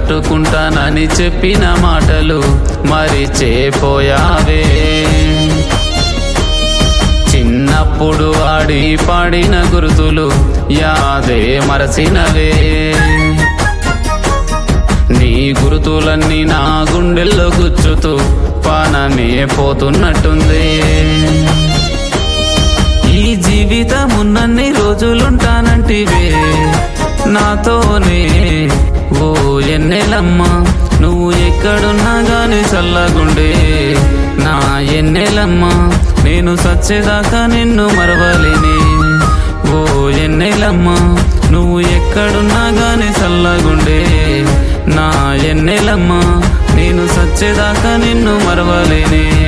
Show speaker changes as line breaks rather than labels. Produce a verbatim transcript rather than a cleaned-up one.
కట్టుకుంటానని చెప్పిన మాటలు మరిచేపోయావే. చిన్నప్పుడు ఆడి పాడిన గుర్తులు యాదే మరసినవే. నీ గుర్తులన్నీ నా గుండెల్లో గుచ్చుతూ పానమే పోతున్నట్టుంది. ఈ జీవితమున్నన్ని రోజులుంటానంటివే నాతోనే ఓ ఎన్నెలమ్మా. నువ్వు ఎక్కడున్నా గాని చల్లగుండే నా ఎన్నెలమ్మా. నేను సచ్చేదాకా నిన్ను మరవలేనే ఓ ఎన్నెలమ్మా. నువ్వు ఎక్కడున్నా గాని చల్లగుండే నా ఎన్నెలమ్మా. నేను సచ్చేదాకా నిన్ను మరవలేనే.